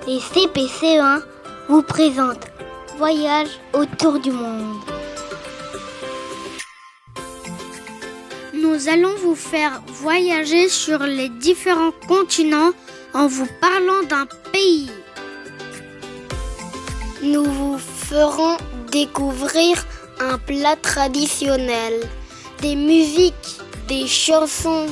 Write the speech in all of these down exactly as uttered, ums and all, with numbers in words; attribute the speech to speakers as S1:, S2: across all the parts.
S1: Les C P C E un vous présentent Voyage autour du monde. Nous allons vous faire voyager sur les différents continents en vous parlant d'un pays. Nous vous ferons découvrir un plat traditionnel, des musiques, des chansons.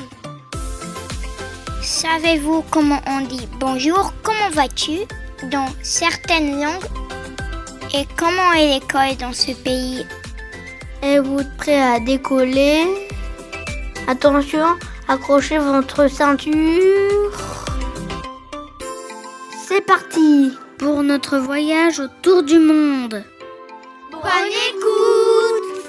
S2: Savez-vous comment on dit bonjour, comment vas-tu dans certaines langues? Et comment est l'école dans ce pays?
S1: Êtes-vous prêt à décoller? Attention, accrochez votre ceinture. C'est parti pour notre voyage autour du monde.
S2: Bonne écoute!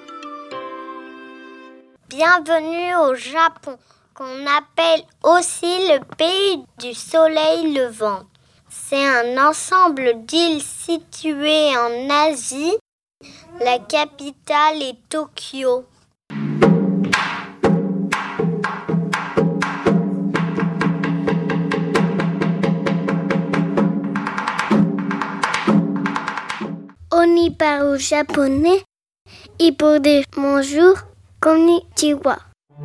S3: Bienvenue au Japon, qu'on appelle aussi le pays du soleil levant. C'est un ensemble d'îles situées en Asie. La capitale est Tokyo.
S1: On y parle japonais et pour dire bonjour, konnichiwa.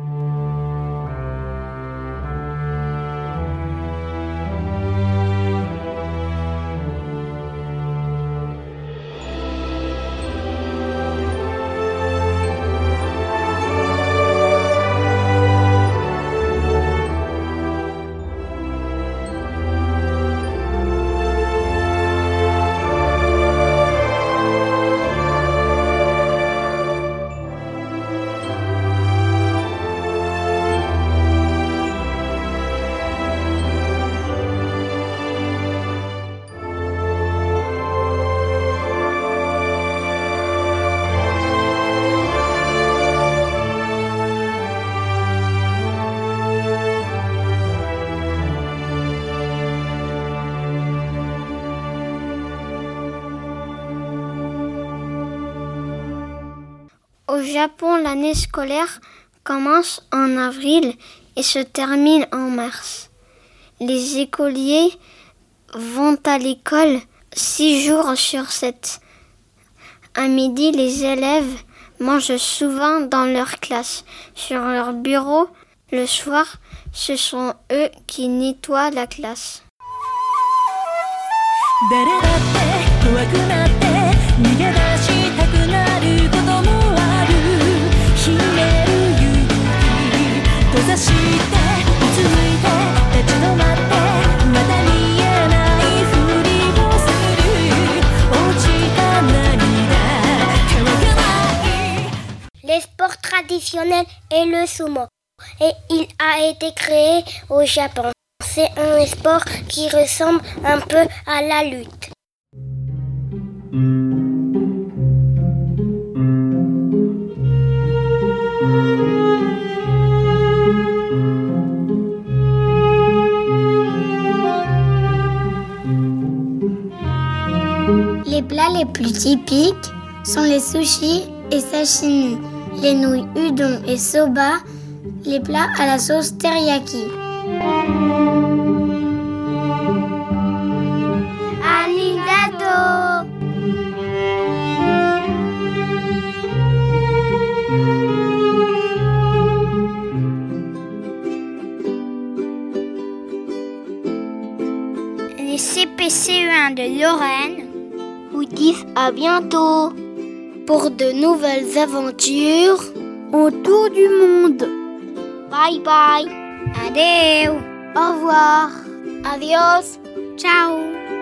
S1: Au Japon, l'année scolaire commence en avril et se termine en mars. Les écoliers vont à l'école six jours sur sept. À midi, les élèves mangent souvent dans leur classe. Sur leur bureau, le soir, ce sont eux qui nettoient la classe.
S3: Le sport traditionnel est le sumo et il a été créé au Japon. C'est un sport qui ressemble un peu à la lutte.
S1: Les plats les plus typiques sont les sushis et sashimi, les nouilles udon et soba, les plats à la sauce teriyaki.
S3: Arigato!
S2: Les C P C E un de Lorraine
S1: vous disent à bientôt pour de nouvelles aventures autour du monde. Bye bye.
S2: Adeu.
S1: Au revoir.
S3: Adios!
S2: Ciao.